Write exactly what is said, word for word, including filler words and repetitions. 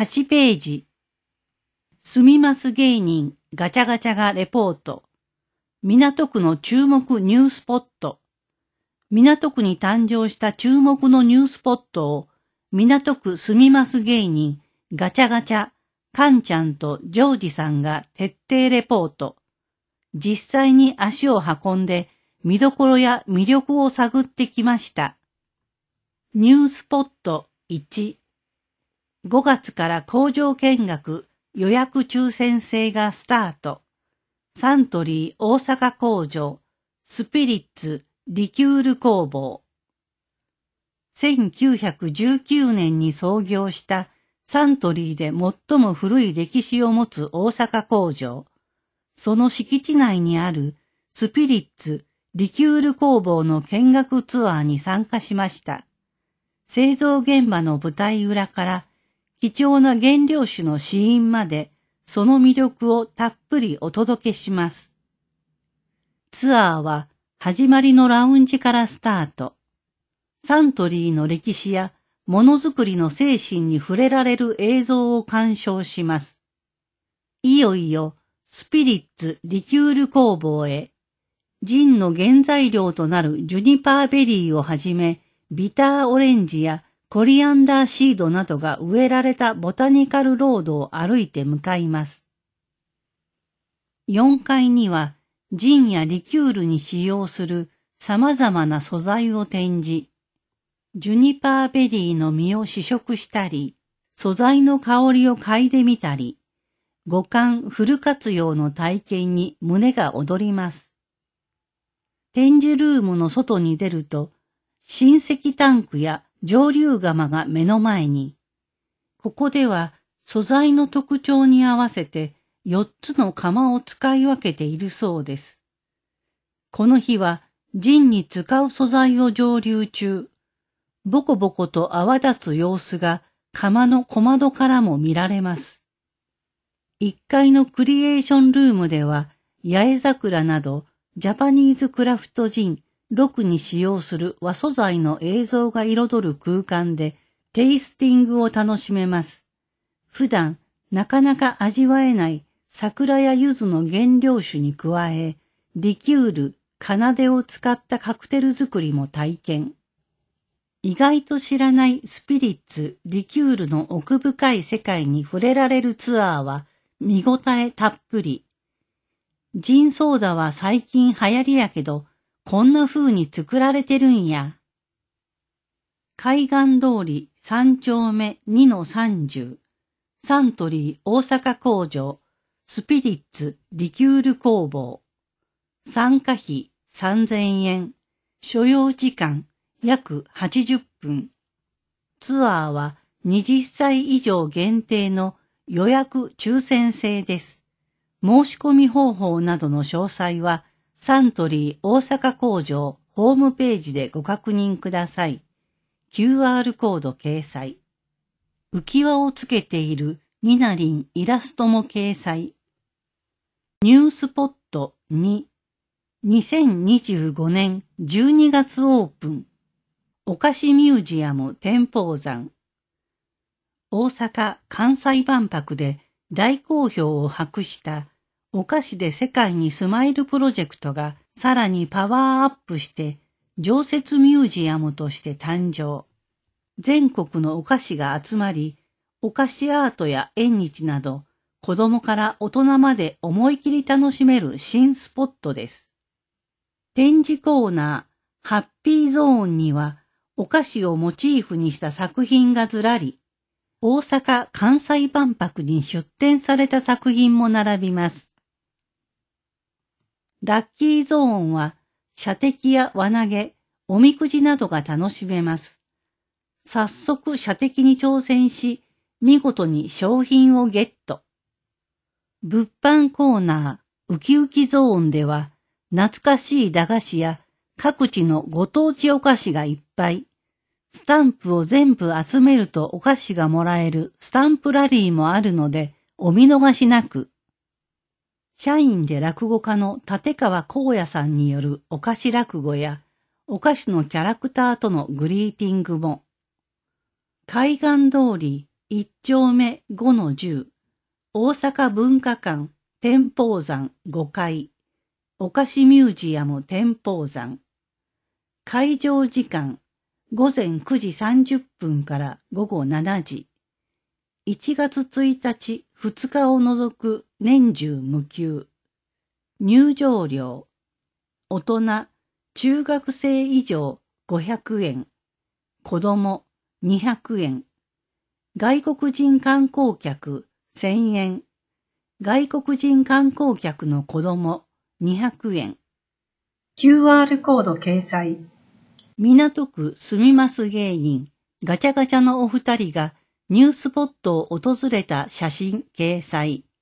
はちページ。住みます芸人ガチャガチャがレポート。港区の注目ニュースポット。港区に誕生した注目のニュースポットを港区住みます芸人ガチャガチャ、カンちゃんとジョージさんが徹底レポート。実際に足を運んで見どころや魅力を探ってきました。ニュースポットいち。ごがつから工場見学予約抽選制がスタート。サントリー大阪工場、スピリッツリキュール工房。せんきゅうひゃくじゅうきゅうねんに創業したサントリーで最も古い歴史を持つ大阪工場。その敷地内にあるスピリッツリキュール工房の見学ツアーに参加しました。製造現場の舞台裏から貴重な原料酒の試飲までその魅力をたっぷりお届けします。ツアーは始まりのラウンジからスタート。サントリーの歴史やものづくりの精神に触れられる映像を鑑賞します。いよいよスピリッツリキュール工房へ。ジンの原材料となるジュニパーベリーをはじめ、ビターオレンジやコリアンダーシードなどが植えられたボタニカルロードを歩いて向かいます。よんかいにはジンやリキュールに使用する様々な素材を展示。ジュニパーベリーの実を試食したり、素材の香りを嗅いでみたり、五感フル活用の体験に胸が躍ります。展示ルームの外に出ると、新石タンクや蒸留釜が目の前に。ここでは素材の特徴に合わせてよっつの釜を使い分けているそうです。この日はジンに使う素材を蒸留中、ボコボコと泡立つ様子が釜の小窓からも見られます。いっかいのクリエーションルームでは八重桜などジャパニーズクラフトジンろくに使用する和素材の映像が彩る空間でテイスティングを楽しめます。普段なかなか味わえない桜や柚子の原料酒に加え、リキュール、奏でを使ったカクテル作りも体験。意外と知らないスピリッツ、リキュールの奥深い世界に触れられるツアーは見応えたっぷり。ジンソーダは最近流行りやけど、こんな風に作られてるんや。海岸通りさん丁目にのさんじゅう、サントリー大阪工場、スピリッツリキュール工房。参加費さんぜんえん、所要時間約はちじゅっぷん。ツアーははたち以上限定の予約抽選制です。申し込み方法などの詳細はサントリー大阪工場ホームページでご確認ください。キューアール コード掲載。浮き輪をつけているニナリンイラストも掲載。ニュースポットに、にせんにじゅうごねんじゅうにがつオープン。お菓子ミュージアム天保山。大阪・関西万博で大好評を博したお菓子で世界にスマイルプロジェクトがさらにパワーアップして常設ミュージアムとして誕生。全国のお菓子が集まり、お菓子アートや縁日など子供から大人まで思い切り楽しめる新スポットです。展示コーナー、ハッピーゾーンにはお菓子をモチーフにした作品がずらり、大阪・関西万博に出展された作品も並びます。ラッキーゾーンは射的や輪投げ、おみくじなどが楽しめます。早速射的に挑戦し、見事に商品をゲット。物販コーナー、ウキウキゾーンでは、懐かしい駄菓子や各地のご当地お菓子がいっぱい。スタンプを全部集めるとお菓子がもらえるスタンプラリーもあるので、お見逃しなく。社員で落語家の立川光也さんによるお菓子落語や、お菓子のキャラクターとのグリーティングも。海岸通りいち丁目ごのじゅう、大阪文化館天保山ごかい、お菓子ミュージアム天保山。会場時間、ごぜんくじさんじゅっぷんからごごしちじ。いちがつついたち、ふつかを除く年中無休。入場料。大人、中学生以上ごひゃくえん。子供にひゃくえん。外国人観光客せんえん。外国人観光客の子供にひゃくえん。キューアール コード掲載。港区すみます芸人、ガチャガチャのお二人がニュースポットを訪れた写真掲載。